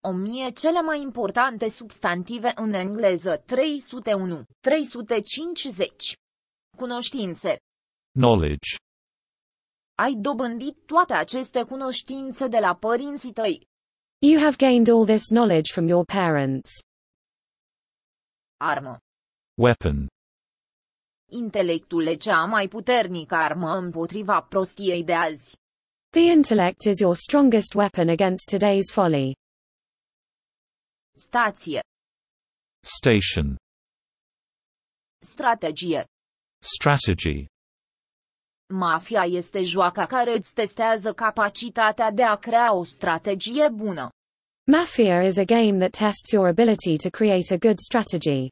1000 cele mai importante substantive în engleză. 301. 350. Cunoștințe. Knowledge. Ai dobândit toate aceste cunoștințe de la părinții tăi. You have gained all this knowledge from your parents. Armă. Weapon. Intelectul e cea mai puternică armă împotriva prostiei de azi. The intellect is your strongest weapon against today's folly. Stație. Station. Strategie. Strategy. Mafia este joaca care îți testează capacitatea de a crea o strategie bună. Mafia is a game that tests your ability to create a good strategy.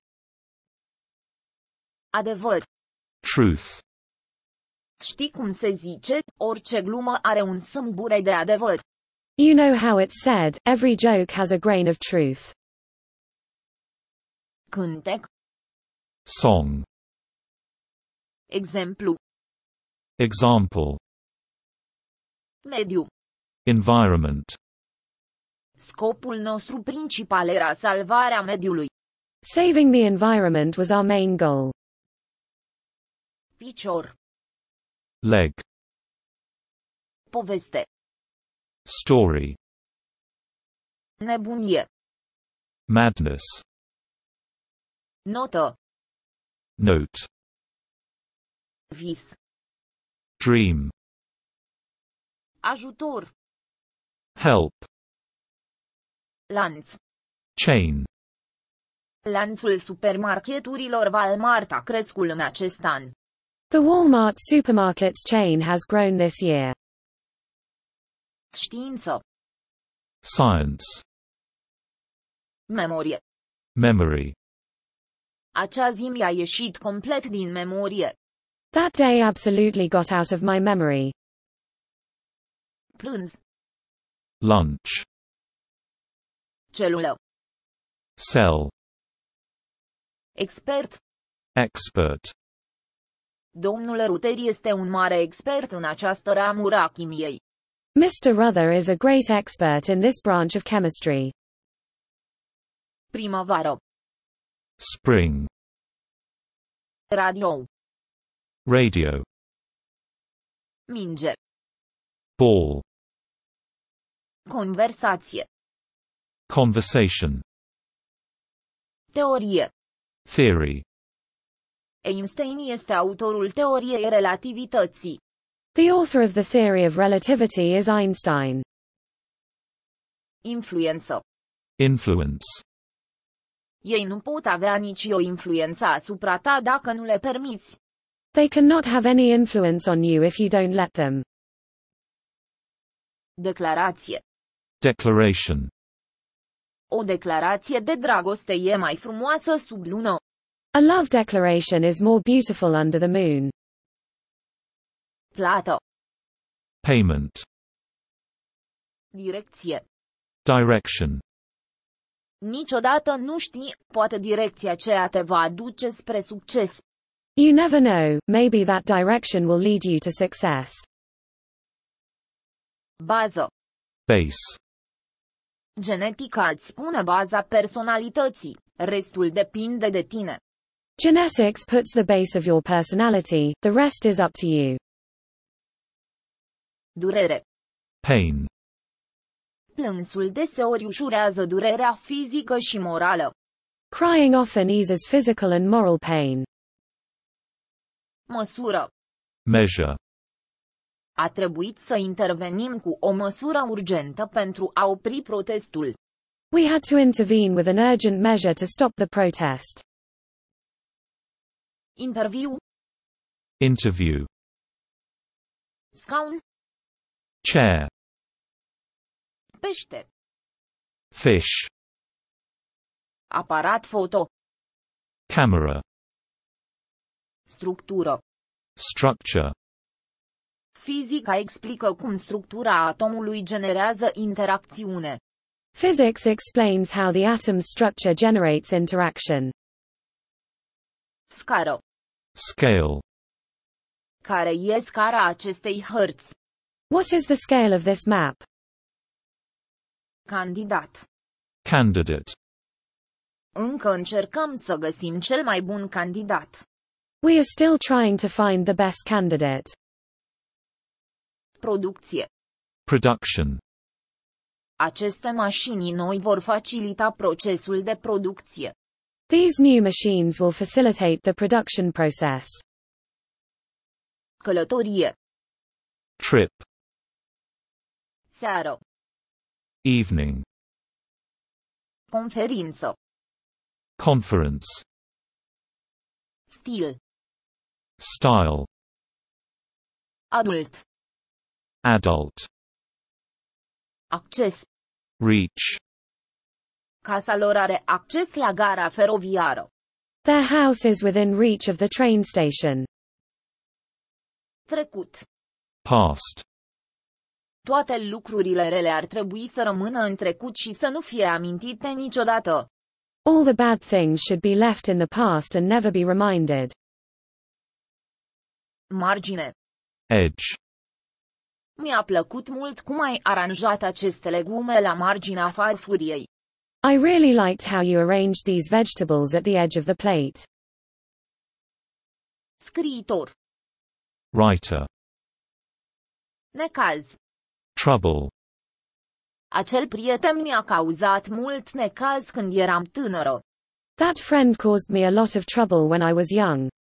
Adevăr. Truth. Știi cum se zice, orice glumă are un sâmbure de adevăr. You know how it's said, every joke has a grain of truth. Cântec. Song. Exemplu. Example. Mediu. Environment. Scopul nostru principal era salvarea mediului. Saving the environment was our main goal. Picior. Leg. Poveste. Story. Nebunie. Madness. Notă. Note. Vis. Dream. Ajutor. Help. Lanț. Chain. Lanțul supermarketurilor Walmart a crescut în acest an. The Walmart supermarkets chain has grown this year. Știință. Science. Memorie. Memory. Acea zi mi-a ieșit complet din memorie. That day absolutely got out of my memory. Prânz. Lunch. Celulă. Cell. Expert. Expert. Domnul Ruther este un mare expert în această ramură a chimiei. Mr. Ruther is a great expert in this branch of chemistry. Primăvară. Spring. Radio. Radio. Minge. Ball. Conversație. Conversation. Teorie. Theory. Einstein este autorul teoriei relativității. The author of the theory of relativity is Einstein. Influență. Influence. Ei nu pot avea nicio influență asupra ta dacă nu le permiți. They cannot have any influence on you if you don't let them. Declarație. Declaration. O declarație de dragoste e mai frumoasă sub lună. A love declaration is more beautiful under the moon. Plată. Payment. Direcție. Direction. Niciodată nu știi, poate direcția aceea te va aduce spre succes. You never know, maybe that direction will lead you to success. Bază. Base. Genetica îți pune baza personalității, restul depinde de tine. Genetics puts the base of your personality, the rest is up to you. Durere. Pain. Plânsul deseori ușurează durerea fizică și morală. Crying often eases physical and moral pain. Măsură. Measure. A trebuit să intervenim cu o măsură urgentă pentru a opri protestul. We had to intervene with an urgent measure to stop the protest. Interviu. Interview. Scaun. Chair. Pește. Fish. Aparat foto. Camera. Structură. Structure. Fizica explică cum structura atomului generează interacțiune. Physics explains how the atom's structure generates interaction. Scară. Scale. Care e scara acestei hărți? What is the scale of this map? Candidat. Candidate. Încă încercăm să găsim cel mai bun candidat. We are still trying to find the best candidate. Producție. Production. Aceste mașini noi vor facilita procesul de producție. These new machines will facilitate the production process. Călătorie. Trip. Seară. Evening. Conferință. Conference. Stil. Style. Adult. Adult. Acces. Reach. Casa lor are acces la gara feroviară. Their house is within reach of the train station. Trecut. Past. Toate lucrurile rele ar trebui să rămână în trecut și să nu fie amintite niciodată. All the bad things should be left in the past and never be reminded. Margine. Edge. Mi-a plăcut mult cum ai aranjat aceste legume la marginea farfuriei. I really liked how you arranged these vegetables at the edge of the plate. Scriitor. Writer. Necaz. Trouble. Acel prieten mi-a cauzat mult necaz când eram tânără. That friend caused me a lot of trouble when I was young.